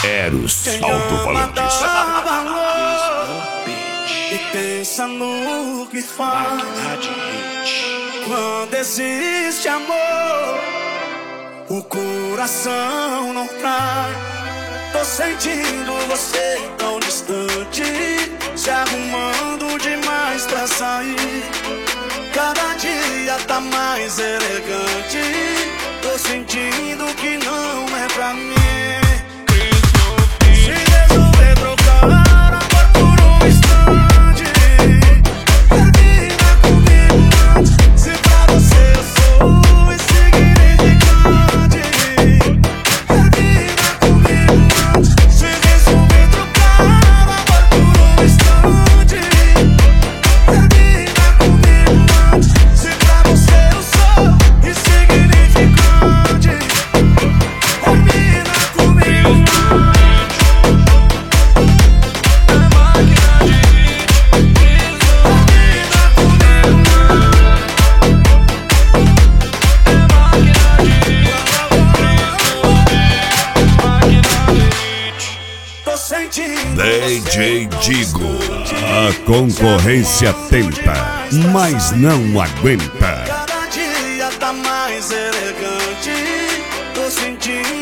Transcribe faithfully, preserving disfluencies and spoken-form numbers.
Eros Alto-Falantes. E pensa no que faz quando existe amor, o coração não trai. Tô sentindo você tão distante, se arrumando demais pra sair. Cada dia tá mais elegante, tô sentindo que não é pra mim. Se resolver trocar amor por um instante, termina comigo antes. Se pra você eu sou insignificante, termina comigo antes. Se resolver trocar amor por um instante, termina comigo antes. Se pra você eu sou insignificante, termina comigo antes. D J Digo, a concorrência tenta, mas não aguenta. Cada dia tá mais elegante, tô sentindo